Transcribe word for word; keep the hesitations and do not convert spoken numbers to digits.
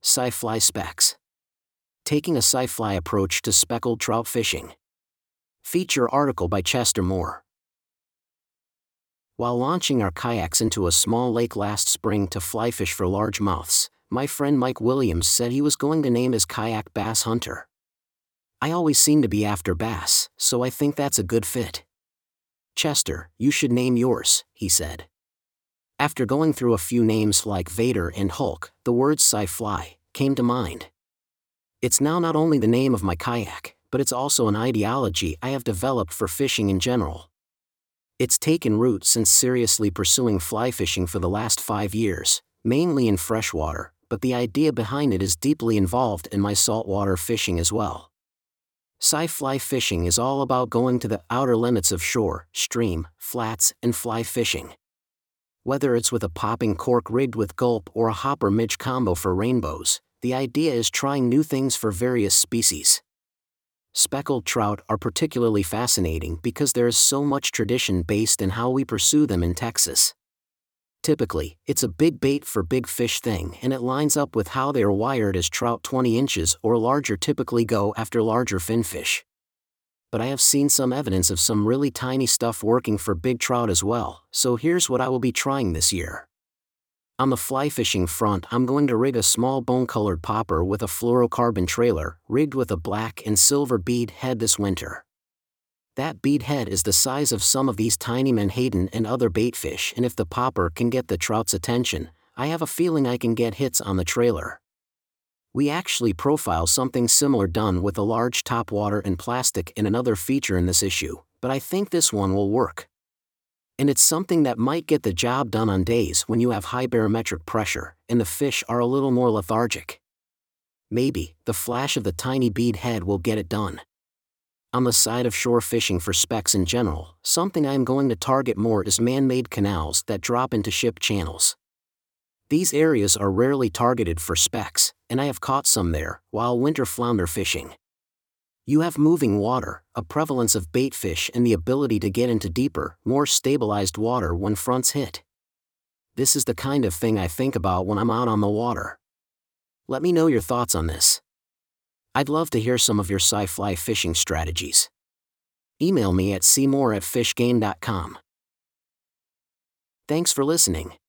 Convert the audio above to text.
Sci-Fly Specs. Taking a sci-fly approach to speckled trout fishing. Feature article by Chester Moore. While launching our kayaks into a small lake last spring to fly fish for largemouths, my friend Mike Williams said he was going to name his kayak Bass Hunter. I always seem to be after bass, so I think that's a good fit. Chester, you should name yours, he said. After going through a few names like Vader and Hulk, the words sci-fly came to mind. It's now not only the name of my kayak, but it's also an ideology I have developed for fishing in general. It's taken root since seriously pursuing fly fishing for the last five years, mainly in freshwater, but the idea behind it is deeply involved in my saltwater fishing as well. Sci-fly fishing is all about going to the outer limits of shore, stream, flats, and fly fishing. Whether it's with a popping cork rigged with gulp or a hopper midge combo for rainbows, the idea is trying new things for various species. Speckled trout are particularly fascinating because there is so much tradition based in how we pursue them in Texas. Typically, it's a big bait for big fish thing, and it lines up with how they are wired, as trout twenty inches or larger typically go after larger finfish. But I have seen some evidence of some really tiny stuff working for big trout as well, so here's what I will be trying this year. On the fly fishing front, I'm going to rig a small bone-colored popper with a fluorocarbon trailer, rigged with a black and silver bead head this winter. That bead head is the size of some of these tiny menhaden and other baitfish, and if the popper can get the trout's attention, I have a feeling I can get hits on the trailer. We actually profile something similar done with a large topwater and plastic in another feature in this issue, but I think this one will work. And it's something that might get the job done on days when you have high barometric pressure and the fish are a little more lethargic. Maybe the flash of the tiny bead head will get it done. On the side of shore fishing for specks in general, something I am going to target more is man-made canals that drop into ship channels. These areas are rarely targeted for specks, and I have caught some there while winter flounder fishing. You have moving water, a prevalence of baitfish, and the ability to get into deeper, more stabilized water when fronts hit. This is the kind of thing I think about when I'm out on the water. Let me know your thoughts on this. I'd love to hear some of your sci-fly fishing strategies. Email me at c moore at fish game dot com. Thanks for listening.